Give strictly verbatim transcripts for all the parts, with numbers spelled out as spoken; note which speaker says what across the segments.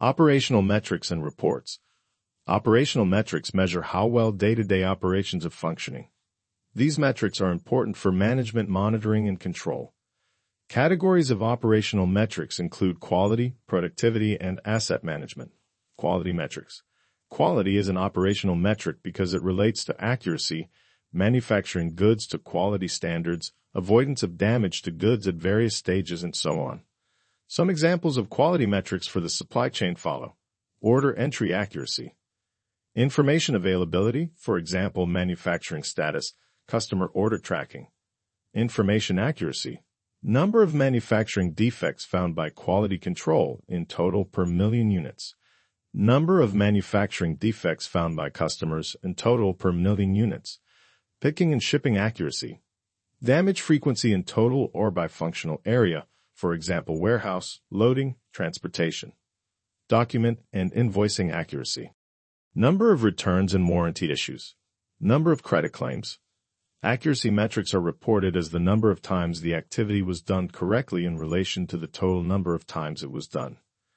Speaker 1: Operational metrics and reports. Operational metrics measure how well day-to-day operations are functioning. These metrics are important for management monitoring and control. Categories of operational metrics include quality, productivity, and asset management. Quality metrics. Quality is an operational metric because it relates to accuracy, manufacturing goods to quality standards, avoidance of damage to goods at various stages, and so on. Some examples of quality metrics for the supply chain follow. Order entry accuracy. Information availability, for example, manufacturing status, customer order tracking. Information accuracy. Number of manufacturing defects found by quality control in total per million units. Number of manufacturing defects found by customers in total per million units. Picking and shipping accuracy. Damage frequency in total or by functional area, for example, warehouse, loading, transportation. Document and invoicing accuracy. Number of returns and warranty issues. Number of credit claims. Accuracy metrics are reported as the number of times the activity was done correctly in relation to the total number of times it was done.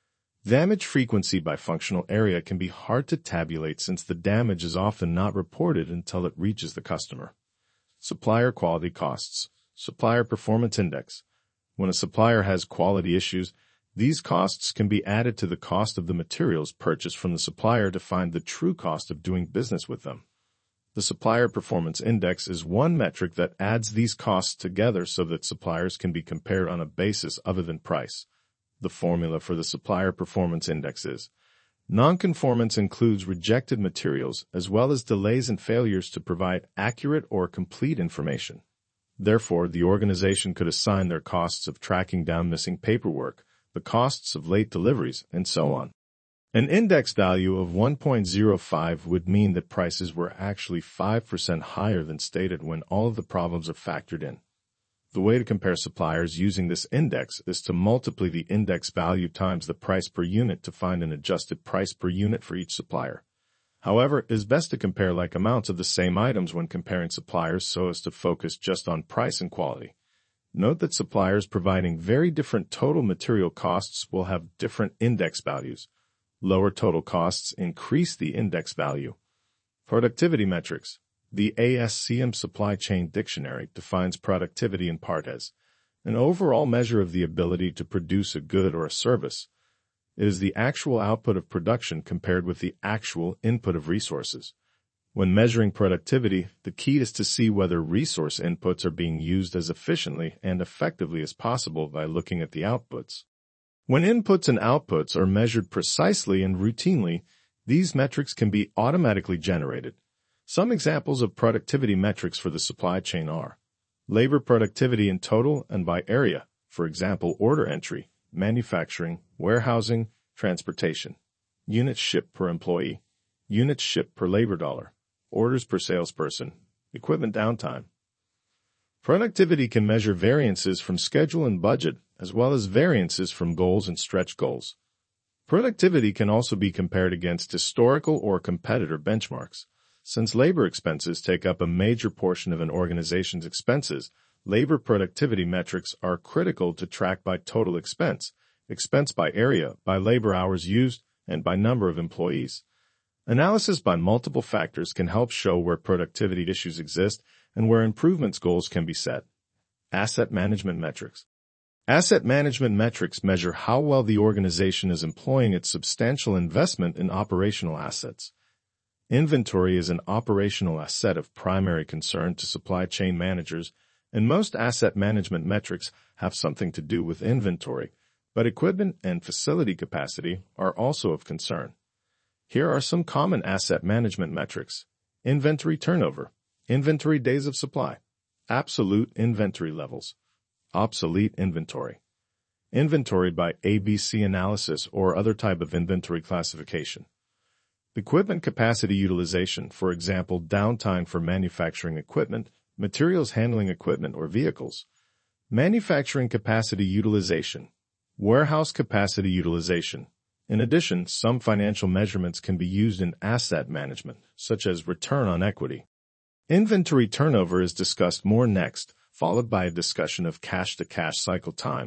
Speaker 1: Damage frequency by functional area can be hard to tabulate since the damage is often not reported until it reaches the customer. Supplier quality costs. Supplier performance index. When a supplier has quality issues, these costs can be added to the cost of the materials purchased from the supplier to find the true cost of doing business with them. The Supplier Performance Index is one metric that adds these costs together so that suppliers can be compared on a basis other than price. The formula for the Supplier Performance Index is: nonconformance includes rejected materials as well as delays and failures to provide accurate or complete information. Therefore, the organization could assign their costs of tracking down missing paperwork, the costs of late deliveries, and so on. An index value of one point zero five would mean that prices were actually five percent higher than stated when all of the problems are factored in. The way to compare suppliers using this index is to multiply the index value times the price per unit to find an adjusted price per unit for each supplier. However, it is best to compare like amounts of the same items when comparing suppliers so as to focus just on price and quality. Note that suppliers providing very different total material costs will have different index values. Lower total costs increase the index value. Productivity metrics. The A S C M Supply Chain Dictionary defines productivity in part as an overall measure of the ability to produce a good or a service. It is the actual output of production compared with the actual input of resources. When measuring productivity, the key is to see whether resource inputs are being used as efficiently and effectively as possible by looking at the outputs. When inputs and outputs are measured precisely and routinely, these metrics can be automatically generated. Some examples of productivity metrics for the supply chain are labor productivity in total and by area, for example, order entry, manufacturing, warehousing, transportation, units shipped per employee, units shipped per labor dollar, orders per salesperson, equipment downtime. Productivity can measure variances from schedule and budget, as well as variances from goals and stretch goals. Productivity can also be compared against historical or competitor benchmarks. Since labor expenses take up a major portion of an organization's expenses, labor productivity metrics are critical to track by total expense, expense by area, by labor hours used, and by number of employees. Analysis by multiple factors can help show where productivity issues exist and where improvements goals can be set. Asset management metrics. Asset management metrics measure how well the organization is employing its substantial investment in operational assets. Inventory is an operational asset of primary concern to supply chain managers, and most asset management metrics have something to do with inventory, but equipment and facility capacity are also of concern. Here are some common asset management metrics: inventory turnover, inventory days of supply, absolute inventory levels, obsolete inventory, inventory by A B C analysis or other type of inventory classification. Equipment capacity utilization, for example, downtime for manufacturing equipment, materials handling equipment, or vehicles. Manufacturing capacity utilization. Warehouse capacity utilization. In addition, some financial measurements can be used in asset management, such as return on equity. Inventory turnover is discussed more next, followed by a discussion of cash-to-cash cycle time,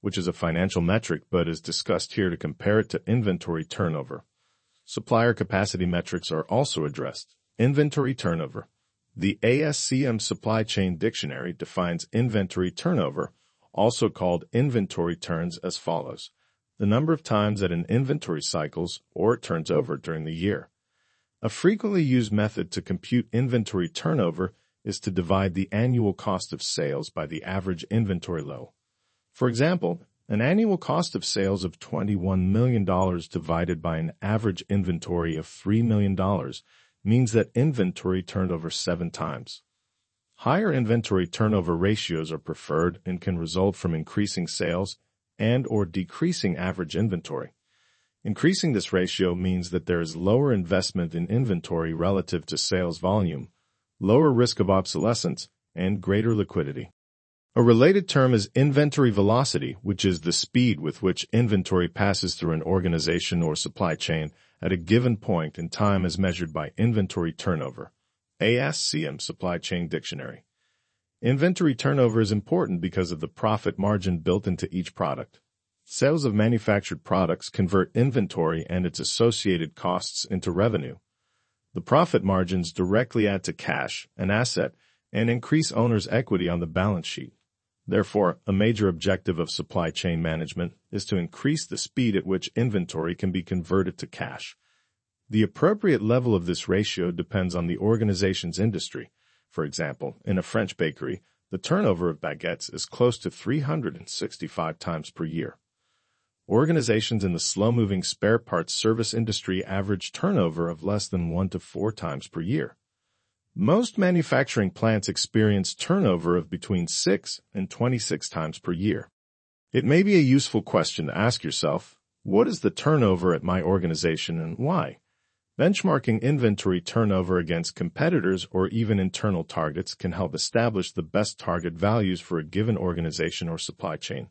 Speaker 1: which is a financial metric but is discussed here to compare it to inventory turnover. Supplier capacity metrics are also addressed. Inventory turnover. The A S C M Supply Chain Dictionary defines inventory turnover, also called inventory turns, as follows: the number of times that an inventory cycles or turns over during the year. A frequently used method to compute inventory turnover is to divide the annual cost of sales by the average inventory level. For example, an annual cost of sales of twenty-one million dollars divided by an average inventory of three million dollars means that inventory turned over seven times. Higher inventory turnover ratios are preferred and can result from increasing sales and or decreasing average inventory. Increasing this ratio means that there is lower investment in inventory relative to sales volume, lower risk of obsolescence, and greater liquidity. A related term is inventory velocity, which is the speed with which inventory passes through an organization or supply chain at a given point in time as measured by inventory turnover. A S C M Supply Chain Dictionary. Inventory turnover is important because of the profit margin built into each product. Sales of manufactured products convert inventory and its associated costs into revenue. The profit margins directly add to cash, an asset, and increase owners' equity on the balance sheet. Therefore, a major objective of supply chain management is to increase the speed at which inventory can be converted to cash. The appropriate level of this ratio depends on the organization's industry. For example, in a French bakery, the turnover of baguettes is close to three hundred sixty-five times per year. Organizations in the slow-moving spare parts service industry average turnover of less than one to four times per year. Most manufacturing plants experience turnover of between six and twenty-six times per year. It may be a useful question to ask yourself, what is the turnover at my organization and why? Benchmarking inventory turnover against competitors or even internal targets can help establish the best target values for a given organization or supply chain.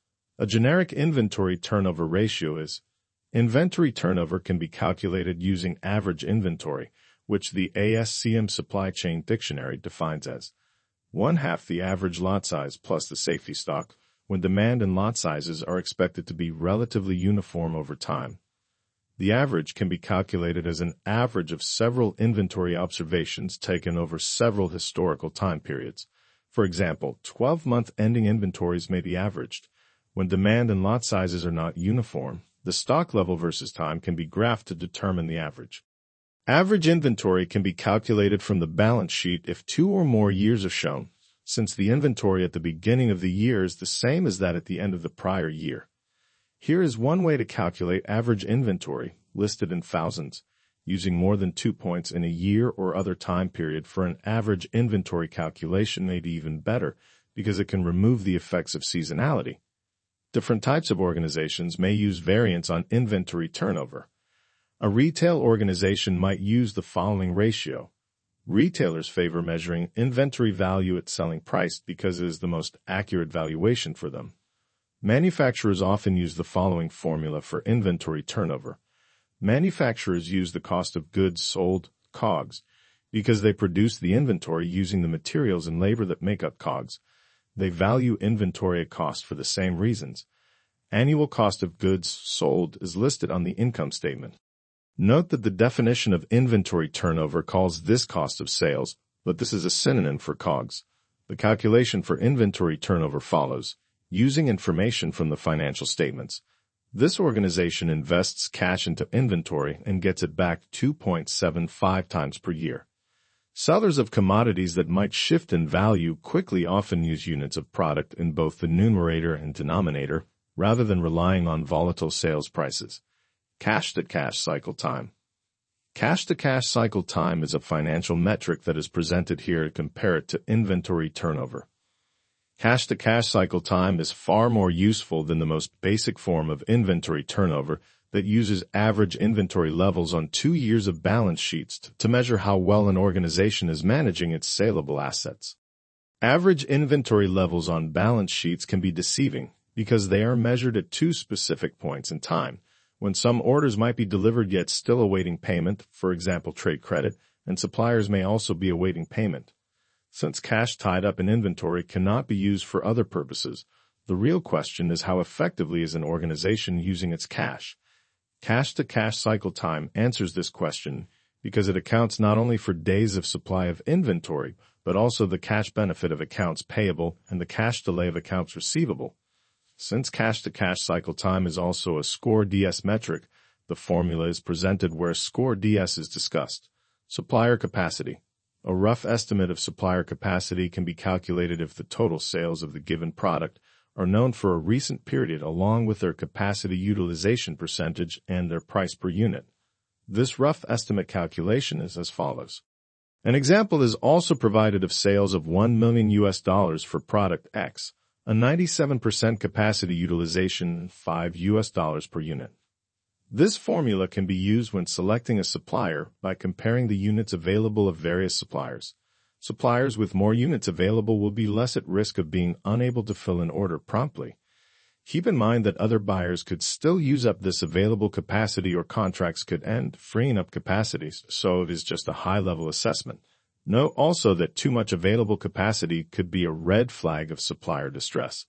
Speaker 1: A generic inventory turnover ratio is: inventory turnover can be calculated using average inventory, which the A S C M Supply Chain Dictionary defines as one half the average lot size plus the safety stock, when demand and lot sizes are expected to be relatively uniform over time. The average can be calculated as an average of several inventory observations taken over several historical time periods. For example, twelve-month ending inventories may be averaged. When demand and lot sizes are not uniform, the stock level versus time can be graphed to determine the average. Average inventory can be calculated from the balance sheet if two or more years are shown, since the inventory at the beginning of the year is the same as that at the end of the prior year. Here is one way to calculate average inventory, listed in thousands, using more than two points in a year or other time period for an average inventory calculation may be even better because it can remove the effects of seasonality. Different types of organizations may use variance on inventory turnover. A retail organization might use the following ratio. Retailers favor measuring inventory value at selling price because it is the most accurate valuation for them. Manufacturers often use the following formula for inventory turnover. Manufacturers use the cost of goods sold, C O G S, because they produce the inventory using the materials and labor that make up C O G S. They value inventory at cost for the same reasons. Annual cost of goods sold is listed on the income statement. Note that the definition of inventory turnover calls this cost of sales, but this is a synonym for C O G S. The calculation for inventory turnover follows, using information from the financial statements. This organization invests cash into inventory and gets it back two point seven five times per year. Sellers of commodities that might shift in value quickly often use units of product in both the numerator and denominator, rather than relying on volatile sales prices. Cash-to-cash cycle time. Cash-to-cash cycle time is a financial metric that is presented here to compare it to inventory turnover. Cash-to-cash cycle time is far more useful than the most basic form of inventory turnover that uses average inventory levels on two years of balance sheets to measure how well an organization is managing its saleable assets. Average inventory levels on balance sheets can be deceiving because they are measured at two specific points in time, when some orders might be delivered yet still awaiting payment, for example trade credit, and suppliers may also be awaiting payment. Since cash tied up in inventory cannot be used for other purposes, The real question is how effectively is an organization using its cash? Cash-to-cash cycle time answers this question because it accounts not only for days of supply of inventory, but also the cash benefit of accounts payable and the cash delay of accounts receivable. Since cash-to-cash cycle time is also a SCORE D S metric, the formula is presented where SCORE D S is discussed. Supplier capacity. A rough estimate of supplier capacity can be calculated if the total sales of the given product are known for a recent period along with their capacity utilization percentage and their price per unit. This rough estimate calculation is as follows. An example is also provided of sales of one million U S dollars for product X, a ninety-seven percent capacity utilization and five U S dollars per unit. This formula can be used when selecting a supplier by comparing the units available of various suppliers. Suppliers with more units available will be less at risk of being unable to fill an order promptly. Keep in mind that other buyers could still use up this available capacity or contracts could end, freeing up capacities, so it is just a high-level assessment. Note also that too much available capacity could be a red flag of supplier distress.